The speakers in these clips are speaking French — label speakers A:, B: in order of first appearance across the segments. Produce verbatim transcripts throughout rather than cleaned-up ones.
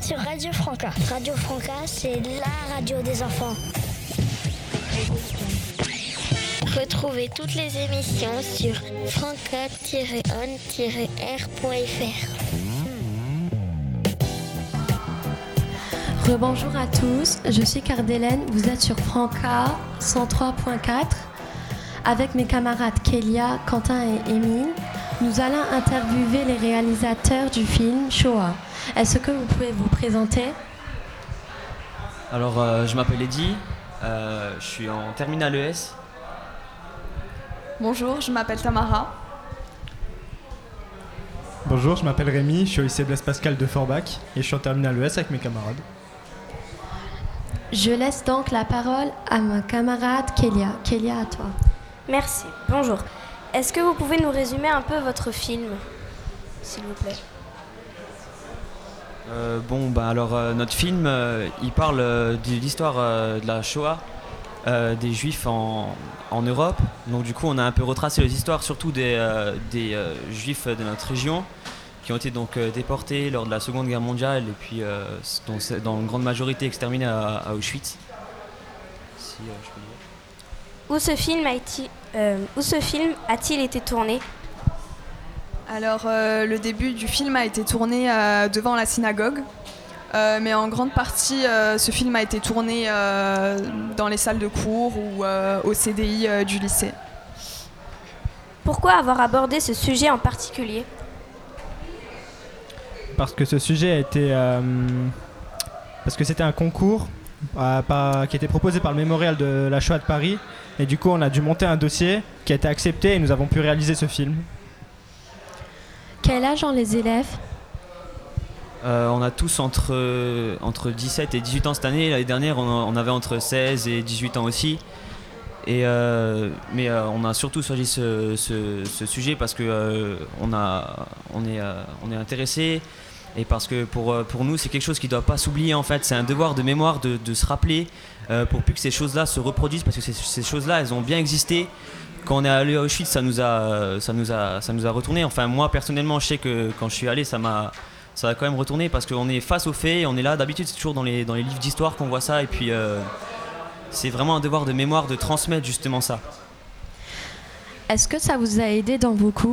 A: sur Radio Franca. Radio Franca, c'est la radio des enfants. Retrouvez toutes les émissions sur franca tiret on tiret r point f r.
B: Rebonjour à tous, je suis Cardélène, vous êtes sur Franca cent trois point quatre. Avec mes camarades Kélia, Quentin et Émile, nous allons interviewer les réalisateurs du film Shoah. Est-ce que vous pouvez vous présenter ?
C: Alors, euh, je m'appelle Eddy, euh, je suis en terminale E S.
D: Bonjour, je m'appelle Tamara.
E: Bonjour, je m'appelle Rémi, je suis au lycée Blaise Pascal de Forbach et je suis en terminale E S avec mes camarades.
B: Je laisse donc la parole à ma camarade Kélia. Kélia, à toi.
F: Merci. Bonjour. Est-ce que vous pouvez nous résumer un peu votre film, s'il vous plaît ?
C: Euh, bon, bah alors euh, notre film, euh, il parle euh, de l'histoire euh, de la Shoah, euh, des Juifs en, en Europe. Donc du coup, on a un peu retracé les histoires, surtout des, euh, des euh, Juifs de notre région, qui ont été donc euh, déportés lors de la Seconde Guerre mondiale et puis euh, dans, dans une grande majorité exterminés à, à Auschwitz. Si, euh, je peux dire.
F: Où ce film a-t-il, euh, où ce film a-t-il été tourné ?
D: Alors, euh, le début du film a été tourné euh, devant la synagogue, euh, mais en grande partie, euh, ce film a été tourné euh, dans les salles de cours ou euh, au C D I euh, du lycée.
F: Pourquoi avoir abordé ce sujet en particulier ?
E: Parce que ce sujet a été... Euh, parce que c'était un concours euh, par, qui a été proposé par le Mémorial de la Shoah de Paris. Et du coup, on a dû monter un dossier qui a été accepté et nous avons pu réaliser ce film.
B: Quel âge ont les élèves ?
C: Euh, on a tous entre, euh, entre dix-sept et dix-huit ans cette année. L'année dernière, on, on avait entre seize et dix-huit ans aussi. Et, euh, mais euh, on a surtout choisi ce, ce, ce sujet parce qu'on euh, on est, euh, on est intéressé et parce que pour, pour nous, c'est quelque chose qui ne doit pas s'oublier en fait. C'est un devoir de mémoire de, de se rappeler euh, pour plus que ces choses-là se reproduisent parce que ces, ces choses-là, elles ont bien existé. Quand on est allé à Auschwitz, ça nous a, ça nous a, ça nous a retourné. Enfin, moi, personnellement, je sais que quand je suis allé, ça m'a, ça a quand même retourné parce qu'on est face aux faits, on est là. D'habitude, c'est toujours dans les, dans les livres d'histoire qu'on voit ça. Et puis, euh, c'est vraiment un devoir de mémoire de transmettre justement ça.
B: Est-ce que ça vous a aidé dans vos cours ?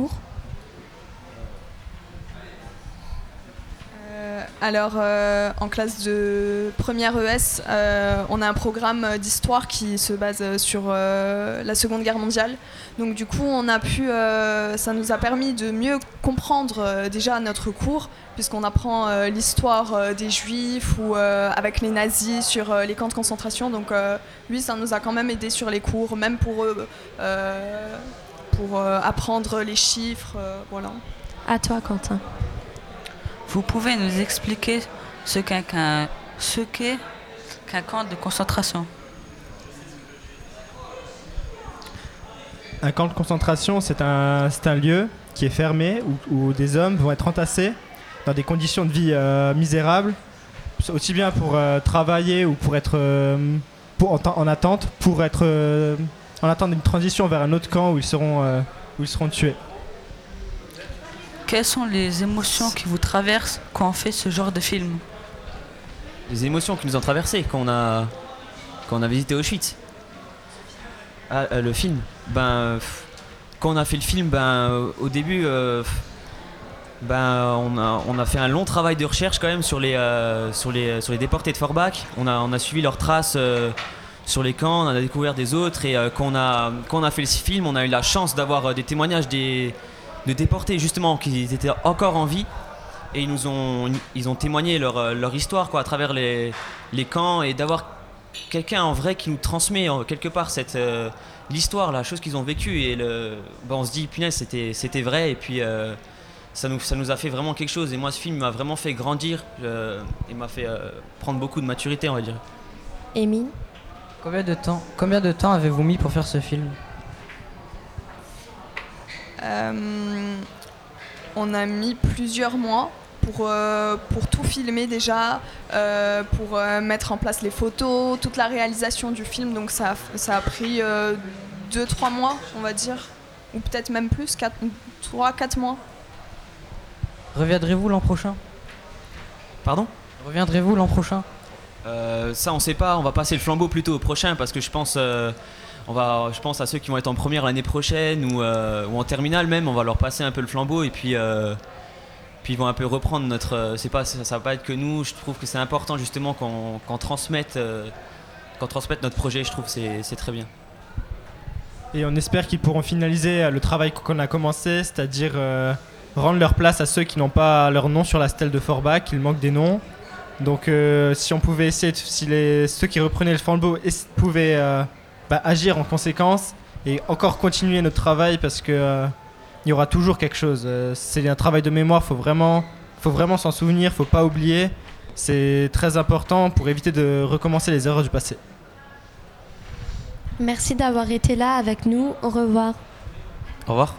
D: Alors, euh, en classe de première E S, euh, on a un programme d'histoire qui se base sur euh, la Seconde Guerre mondiale. Donc, du coup, on a pu, euh, ça nous a permis de mieux comprendre euh, déjà notre cours, puisqu'on apprend euh, l'histoire euh, des Juifs ou euh, avec les nazis sur euh, les camps de concentration. Donc, euh, lui, ça nous a quand même aidé sur les cours, même pour eux, euh, pour euh, apprendre les chiffres. Euh, voilà.
B: À toi, Quentin.
G: Vous pouvez nous expliquer ce qu'est qu'un, ce qu'est qu'un camp de concentration ?
E: Un camp de concentration, c'est un, c'est un lieu qui est fermé où, où des hommes vont être entassés dans des conditions de vie euh, misérables, aussi bien pour euh, travailler ou pour être euh, pour, en, en attente, pour être euh, en attente d'une transition vers un autre camp où ils seront, euh, où ils seront tués.
G: Quelles sont les émotions qui vous traversent quand on fait ce genre de film ?
C: Les émotions qui nous ont traversées quand on a, quand on a visité Auschwitz. Ah, euh, le film. Ben, pff, quand on a fait le film, ben, euh, au début, euh, ben, on a, on a fait un long travail de recherche quand même sur les, euh, sur les, sur les déportés de Forbach. On a, on a suivi leurs traces euh, sur les camps, on en a découvert des autres. Et euh, quand, on a, quand on a fait le film, on a eu la chance d'avoir euh, des témoignages des, de déportés justement qui étaient encore en vie. Et ils nous ont, ils ont témoigné leur, leur histoire quoi, à travers les, les camps et d'avoir quelqu'un en vrai qui nous transmet quelque part cette, euh, l'histoire, la chose qu'ils ont vécue. Et le, ben on se dit, punaise, c'était, c'était vrai. Et puis euh, ça, nous, ça nous a fait vraiment quelque chose. Et moi, ce film m'a vraiment fait grandir euh, et m'a fait euh, prendre beaucoup de maturité, on va dire.
B: Émile ?
H: Combien de temps, combien de temps avez-vous mis pour faire ce film ?
D: Euh, on a mis plusieurs mois pour, euh, pour tout filmer déjà, euh, pour euh, mettre en place les photos, toute la réalisation du film. Donc ça, ça a pris euh, deux trois mois, on va dire, ou peut-être même plus, trois quatre mois.
H: Reviendrez-vous l'an prochain ?
C: Pardon ?
H: Reviendrez-vous l'an prochain?
C: Euh, ça, on sait pas. On va passer le flambeau plutôt au prochain parce que je pense, euh, on va, je pense à ceux qui vont être en première l'année prochaine ou, euh, ou en terminale même. On va leur passer un peu le flambeau et puis, euh, puis ils vont un peu reprendre notre. Euh, c'est pas, ça, ça va pas être que nous. Je trouve que c'est important justement qu'on, qu'on transmette, euh, qu'on transmette notre projet. Je trouve que c'est, c'est très bien.
E: Et on espère qu'ils pourront finaliser euh, le travail qu'on a commencé, c'est-à-dire euh, rendre leur place à ceux qui n'ont pas leur nom sur la stèle de Forbach, qu'il manque des noms. Donc euh, si on pouvait essayer, de, si les, ceux qui reprenaient le flambeau es- pouvaient euh, bah, agir en conséquence et encore continuer notre travail parce qu'il euh, y aura toujours quelque chose. Euh, c'est un travail de mémoire, il faut vraiment, faut vraiment s'en souvenir, il ne faut pas oublier. C'est très important pour éviter de recommencer les erreurs du passé.
B: Merci d'avoir été là avec nous. Au revoir.
C: Au revoir.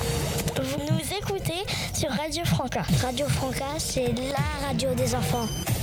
A: Vous nous écoutez sur Radio Franca. Radio Franca, c'est la radio des enfants.